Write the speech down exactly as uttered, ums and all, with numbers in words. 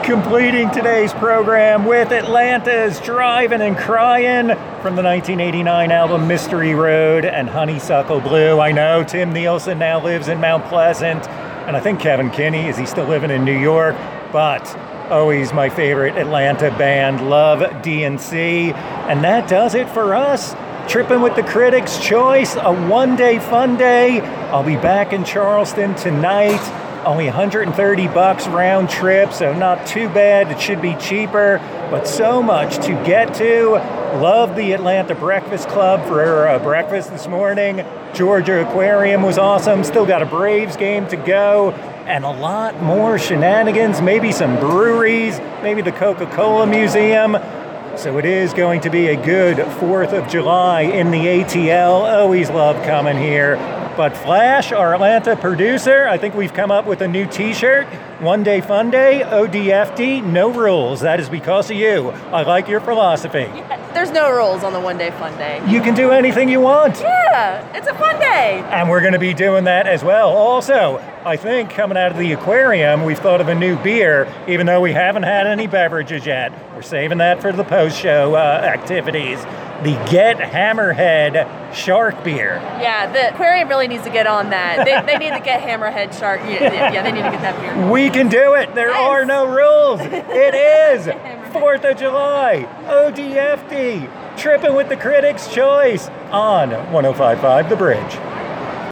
Completing today's program with Atlanta's Drivin' and Cryin' from the nineteen eighty-nine album Mystery Road and Honeysuckle Blue. I know Tim Nielsen now lives in Mount Pleasant, and I think Kevin Kinney, is he still living in New York? But always my favorite Atlanta band, love D N C. And that does it for us. Tripping with the Critics' Choice, a one-day fun day. I'll be back in Charleston tonight. Only one hundred thirty bucks round trip, so not too bad. It should be cheaper, but so much to get to. Love the Atlanta Breakfast Club for uh, breakfast this morning. Georgia Aquarium was awesome. Still got a Braves game to go, and a lot more shenanigans. Maybe some breweries, maybe the Coca-Cola Museum. So it is going to be a good fourth of July in the A T L. Always love coming here. But Flash, our Atlanta producer, I think we've come up with a new t-shirt. One Day Fun Day, O D F D, no rules. That is because of you. I like your philosophy. Yeah, there's no rules on the One Day Fun Day. You can do anything you want. Yeah, it's a fun day. And we're going to be doing that as well. Also, I think coming out of the aquarium, we've thought of a new beer, even though we haven't had any beverages yet. We're saving that for the post-show uh, activities. The Get Hammerhead Shark Beer. Yeah, the aquarium really needs to get on that. They, they need to get Hammerhead Shark. Yeah, yeah, they need to get that beer. We can do it. There Yes. are no rules. It is fourth of July. O D F D. Tripping with the Critics' Choice on one oh five point five The Bridge.